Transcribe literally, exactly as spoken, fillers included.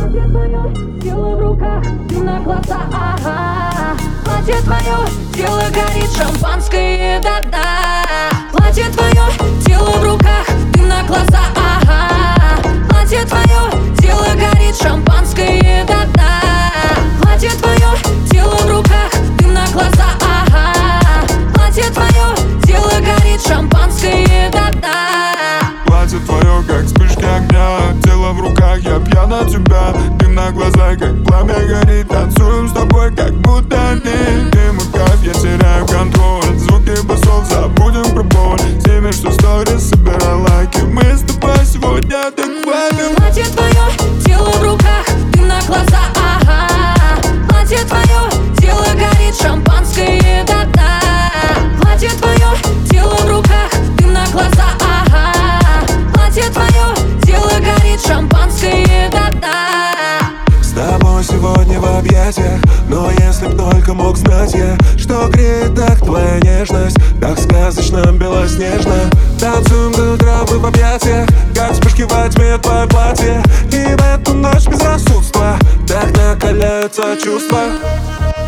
Платье твое, сила в руках, дым на глаза, ага. Платье твое, тело горит, шампанское до дна. Платье твое, тело в руках, дым на глаза, ага. Платье твое, тело горит, шампанское до дна. Платье твое, тело в руках, дым на глаза, ага. Платье твое, тело горит, шампанское до дна. Платье твое, как вспышки огня, тело в руках, я пьян от тебя. Дым на глаза, как пламя горит, танцуем с тобой, как будто дни. Ты мой кайф, я теряю контроль, звуки басов, забудем про боль. Снимешь все сторис, собирай лайки, мы с тобой сегодня так вайбим. Платье твое, тело в руках, дым на глаза, ага. Платье твое, тело горит, шампанское до дна. Платье твое, тело в руках, дым на глаза, ага. Платье твое, тело горит, шампанское до дна. С тобой сегодня в объятиях, но если б только мог знать я, что греет так твоя нежность, так сказочно белоснежно. Танцуем до утра мы в объятиях, как вспышки во тьме твое платье. И в эту ночь безрассудства так накаляются чувства.